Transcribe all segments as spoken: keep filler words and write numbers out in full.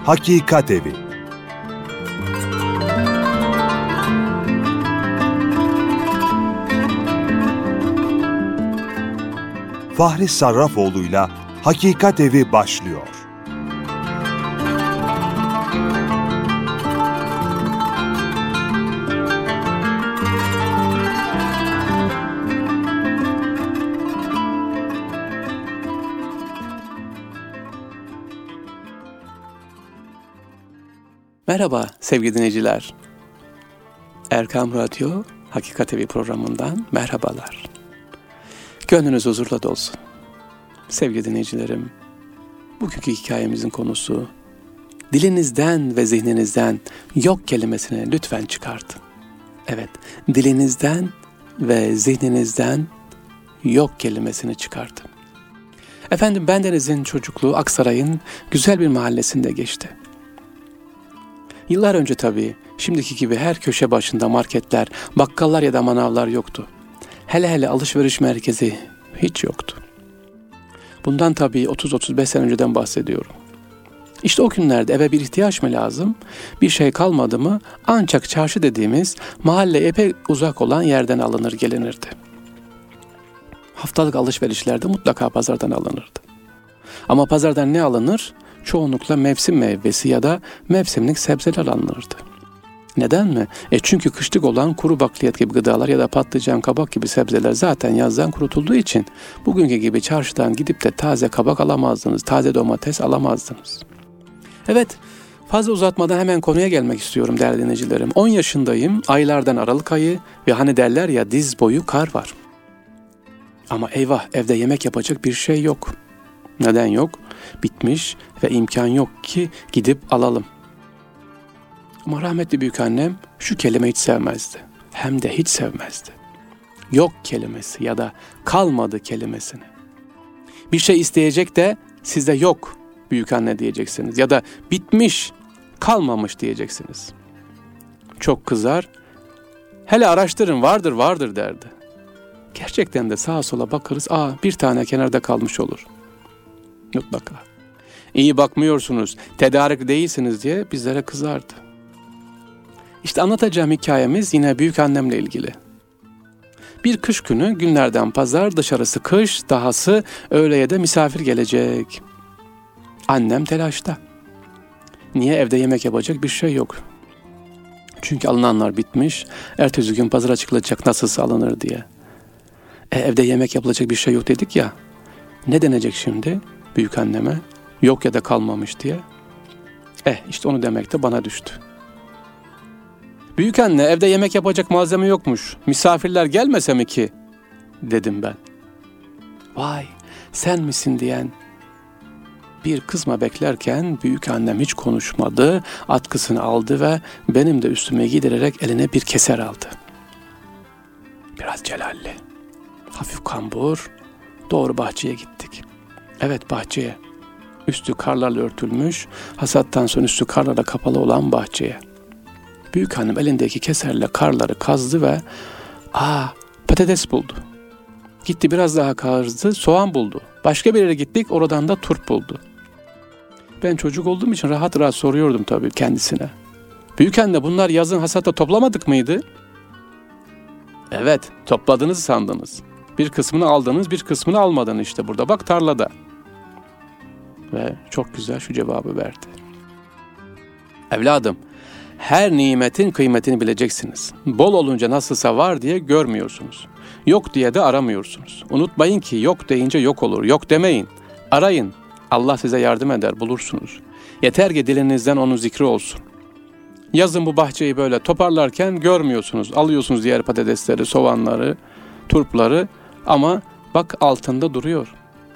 Hakikat Evi. Fahri Sarrafoğlu'yla Hakikat Evi başlıyor. Merhaba sevgili dinleyiciler. Erkam Radyo Hakikat Evi programından merhabalar. Gönlünüz huzurla dolsun. Sevgili dinleyicilerim, bugünkü hikayemizin konusu, dilinizden ve zihninizden yok kelimesini lütfen çıkartın. Evet, dilinizden ve zihninizden yok kelimesini çıkartın. Efendim, bendenizin çocukluğu Aksaray'ın güzel bir mahallesinde geçti. Yıllar önce tabii, şimdiki gibi her köşe başında marketler, bakkallar ya da manavlar yoktu. Hele hele alışveriş merkezi hiç yoktu. Bundan tabii otuz otuz beş sene önceden bahsediyorum. İşte o günlerde eve bir ihtiyaç mı lazım, bir şey kalmadı mı ancak çarşı dediğimiz mahalle epey uzak olan yerden alınır gelinirdi. Haftalık alışverişlerde mutlaka pazardan alınırdı. Ama pazardan ne alınır? Çoğunlukla mevsim meyvesi ya da mevsimlik sebzeler alınırdı. Neden mi? E çünkü kışlık olan kuru bakliyat gibi gıdalar ya da patlıcan, kabak gibi sebzeler zaten yazdan kurutulduğu için bugünkü gibi çarşıdan gidip de taze kabak alamazdınız, taze domates alamazdınız. Evet, fazla uzatmadan hemen konuya gelmek istiyorum değerli dinleyicilerim. on yaşındayım, aylardan Aralık ayı ve hani derler ya diz boyu kar var. Ama eyvah, evde yemek yapacak bir şey yok. Neden yok? Bitmiş ve imkan yok ki gidip alalım. Ama rahmetli büyükannem şu kelimeyi hiç sevmezdi. Hem de hiç sevmezdi. Yok kelimesi ya da kalmadı kelimesini. Bir şey isteyecek de sizde yok büyükanne diyeceksiniz. Ya da bitmiş, kalmamış diyeceksiniz. Çok kızar. Hele araştırın, vardır vardır derdi. Gerçekten de sağa sola bakarız. Aa, bir tane kenarda kalmış olur. Mutlaka. İyi bakmıyorsunuz, tedarik değilsiniz diye bizlere kızardı. İşte anlatacağım hikayemiz yine büyükannemle ilgili. Bir kış günü günlerden pazar, dışarısı kış, dahası öğleye de misafir gelecek. Annem telaşta. Niye? Evde yemek yapacak bir şey yok. Çünkü alınanlar bitmiş, ertesi gün pazara çıkılacak nasılsa alınır diye. E, evde yemek yapılacak bir şey yok dedik ya, ne denecek şimdi büyükanneme? Yok ya da kalmamış diye. Eh işte onu demek de bana düştü. Büyükanne, evde yemek yapacak malzeme yokmuş. Misafirler gelmese mi ki? Dedim ben. Vay, sen misin diyen bir kızma beklerken büyükannem hiç konuşmadı. Atkısını aldı ve benim de üstüme giydirerek eline bir keser aldı. Biraz celalli, hafif kambur, doğru bahçeye gittik. Evet, bahçeye. Üstü karlarla örtülmüş, hasattan sonra üstü karlarla kapalı olan bahçeye. Büyükhannem elindeki keserle karları kazdı ve aa patates buldu. Gitti biraz daha kazdı, soğan buldu. Başka bir yere gittik, oradan da turp buldu. Ben çocuk olduğum için rahat rahat soruyordum tabii kendisine. Büyükanne, bunlar yazın hasatta toplamadık mıydı? Evet, topladınız sandınız. Bir kısmını aldınız, bir kısmını almadın işte burada. Bak tarlada. Ve çok güzel şu cevabı verdi. Evladım, her nimetin kıymetini bileceksiniz. Bol olunca nasılsa var diye görmüyorsunuz. Yok diye de aramıyorsunuz. Unutmayın ki yok deyince yok olur. Yok demeyin. Arayın. Allah size yardım eder, bulursunuz. Yeter ki dilinizden onun zikri olsun. Yazın bu bahçeyi böyle toparlarken görmüyorsunuz. Alıyorsunuz diğer patatesleri, soğanları, turpları ama bak altında duruyor.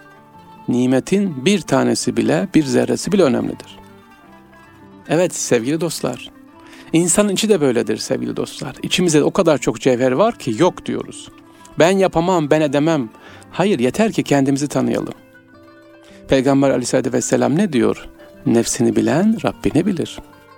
Nimetin bir tanesi bile, bir zerresi bile önemlidir. Evet sevgili dostlar, insanın içi de böyledir sevgili dostlar. İçimizde o kadar çok cevher var ki yok diyoruz. Ben yapamam, ben edemem. Hayır, yeter ki kendimizi tanıyalım. Peygamber Aleyhisselatü Vesselam ne diyor? Nefsini bilen Rabbini bilir.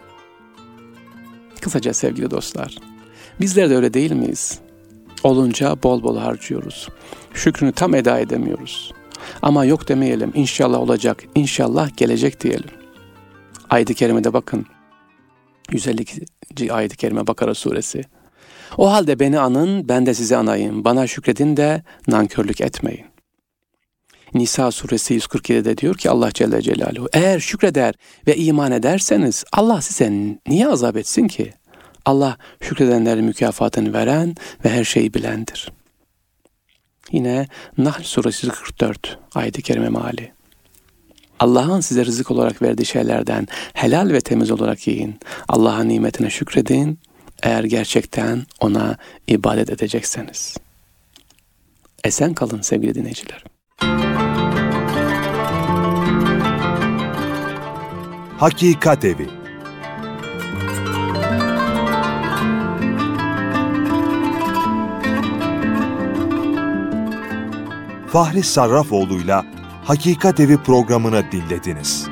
Kısaca sevgili dostlar, bizler de öyle değil miyiz? Olunca bol bol harcıyoruz. Şükrünü tam eda edemiyoruz. Ama yok demeyelim, inşallah olacak, inşallah gelecek diyelim. Ayet-i kerimede bakın. yüz elli iki. ayet-i kerime Bakara suresi. O halde beni anın, ben de sizi anayım. Bana şükredin de nankörlük etmeyin. Nisa suresi yüz kırk yedide diyor ki Allah Celle Celaluhu, eğer şükreder ve iman ederseniz Allah size niye azap etsin ki? Allah şükredenlerin mükafatını veren ve her şeyi bilendir. Yine Nahl suresi kırk dört ayet-i kerime meali. Allah'ın size rızık olarak verdiği şeylerden helal ve temiz olarak yiyin. Allah'ın nimetine şükredin eğer gerçekten ona ibadet edecekseniz. Esen kalın sevgili dinleyiciler. Hakikat Evi. Fahri Sarrafoğlu'yla Hakikat Evi programını dinlediniz.